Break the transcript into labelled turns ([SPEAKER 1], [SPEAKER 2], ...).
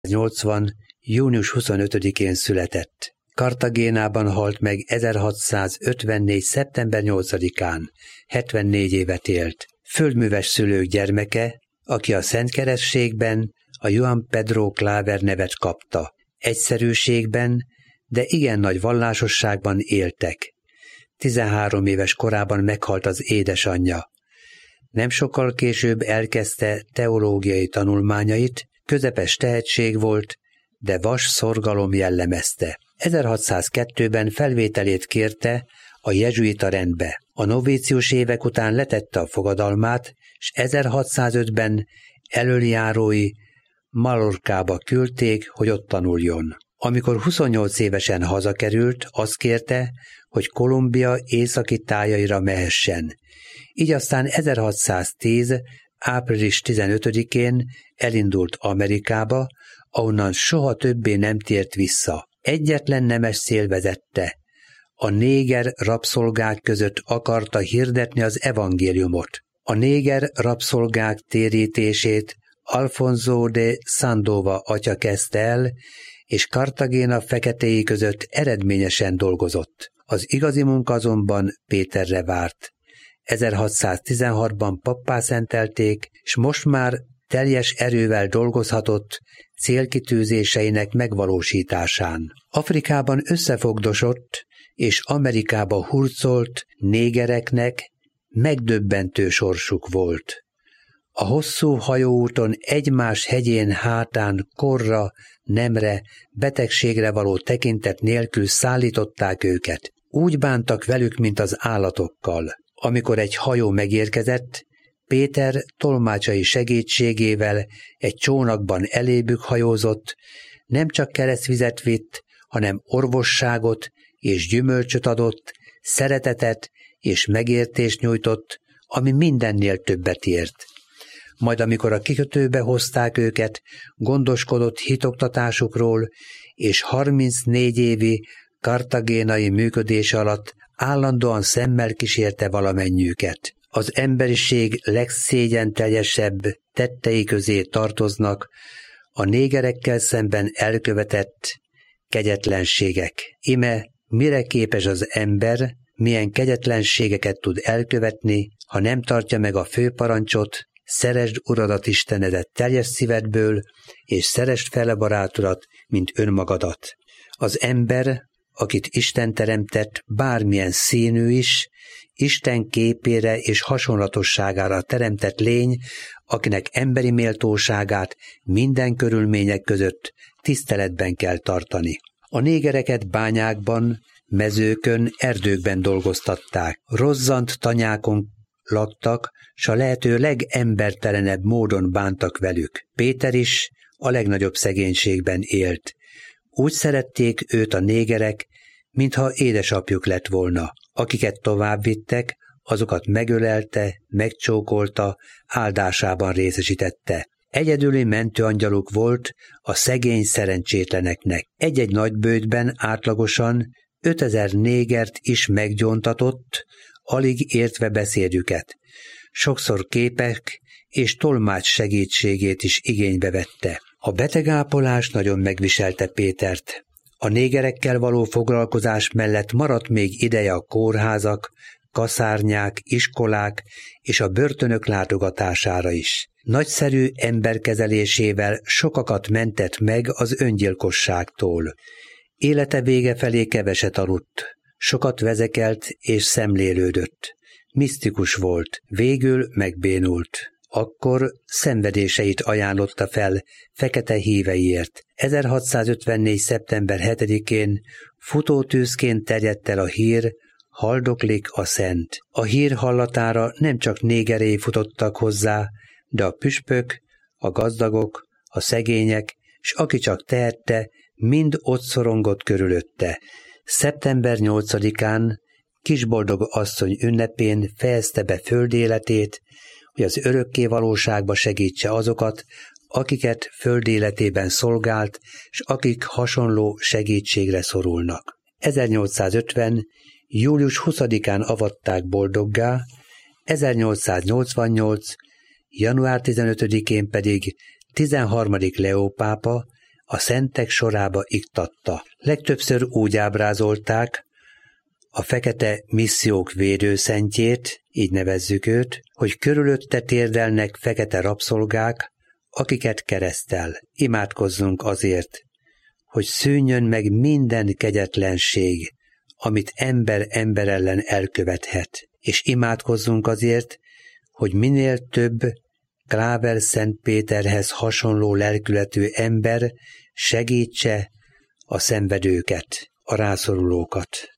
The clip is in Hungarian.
[SPEAKER 1] 1680. június 25-én született. Kartagénában halt meg 1654. szeptember 8-án, 74 évet élt. Földműves szülők gyermeke, aki a Szentkeresztségben a Juan Pedro Claver nevet kapta. Egyszerűségben, de igen nagy vallásosságban éltek. 13 éves korában meghalt az édesanyja. Nem sokkal később elkezdte teológiai tanulmányait, közepes tehetség volt, de vas szorgalom jellemezte. 1602-ben felvételét kérte a jezsuita rendbe. A novícius évek után letette a fogadalmát, és 1605-ben elöljárói Mallorcába küldték, hogy ott tanuljon. Amikor 28 évesen hazakerült, azt kérte, hogy Kolumbia északi tájaira mehessen. Így aztán 1610. április 15-én elindult Amerikába, ahonnan soha többé nem tért vissza. Egyetlen nemes cél vezette. A néger rabszolgák között akarta hirdetni az evangéliumot. A néger rabszolgák térítését Alfonso de Sandoval atya kezdte el, és Kartagéna feketéi között eredményesen dolgozott. Az igazi munka azonban Péterre várt. 1616-ban pappá szentelték, és most már teljes erővel dolgozhatott célkitűzéseinek megvalósításán. Afrikában összefogdosott és Amerikába hurcolt négereknek megdöbbentő sorsuk volt. A hosszú hajóúton egymás hegyén hátán korra, nemre, betegségre való tekintet nélkül szállították őket. Úgy bántak velük, mint az állatokkal. Amikor egy hajó megérkezett, Péter tolmácsai segítségével egy csónakban elébük hajózott, nem csak keresztvizet vitt, hanem orvosságot és gyümölcsöt adott, szeretetet és megértést nyújtott, ami mindennél többet ért. Majd amikor a kikötőbe hozták őket, gondoskodott hitoktatásukról, és 34 évi kartagénai működése alatt állandóan szemmel kísérte valamennyiüket. Az emberiség legszégyenteljesebb tettei közé tartoznak a négerekkel szemben elkövetett kegyetlenségek. Ime, mire képes az ember, milyen kegyetlenségeket tud elkövetni, ha nem tartja meg a főparancsot: szeresd Uradat Istenedet teljes szívedből, és szeresd fel a barátodat, mint önmagadat. Az ember, akit Isten teremtett, bármilyen színű is, Isten képére és hasonlatosságára teremtett lény, akinek emberi méltóságát minden körülmények között tiszteletben kell tartani. A négereket bányákban, mezőkön, erdőkben dolgoztatták. Rozzant tanyákon laktak, s a lehető legembertelenebb módon bántak velük. Péter is a legnagyobb szegénységben élt. Úgy szerették őt a négerek, mintha édesapjuk lett volna. Akiket továbbvittek, azokat megölelte, megcsókolta, áldásában részesítette. Egyedüli mentőangyaluk volt a szegény szerencsétleneknek. Egy-egy nagybőjtben átlagosan 5000 négert is meggyóntatott, alig értve beszédüket. Sokszor képek és tolmács segítségét is igénybe vette. A betegápolás nagyon megviselte Pétert. A négerekkel való foglalkozás mellett maradt még ideje a kórházak, kaszárnyák, iskolák és a börtönök látogatására is. Nagyszerű emberkezelésével sokakat mentett meg az öngyilkosságtól. Élete vége felé keveset aludt, sokat vezekelt és szemlélődött. Misztikus volt, végül megbénult. Akkor szenvedéseit ajánlotta fel fekete híveiért. 1654. szeptember 7-én futótűzként terjedt el a hír: haldoklik a szent. A hír hallatára nem csak négerei futottak hozzá, de a püspök, a gazdagok, a szegények, s aki csak tehette, mind ott szorongott körülötte. Szeptember 8-án Kisboldog asszony ünnepén fejezte be földéletét, hogy az örökké valóságba segítse azokat, akiket földéletében szolgált, s akik hasonló segítségre szorulnak. 1850. július 20-án avatták boldoggá, 1888. január 15-én pedig 13. Leó pápa a szentek sorába iktatta. Legtöbbször úgy ábrázolták a fekete missziók védőszentjét, így nevezzük őt, hogy körülötte térdelnek fekete rabszolgák, akiket keresztel. Imádkozzunk azért, hogy szűnjön meg minden kegyetlenség, amit ember ellen elkövethet, és imádkozzunk azért, hogy minél több Kláver Szent Péterhez hasonló lelkületű ember segítse a szenvedőket, a rászorulókat.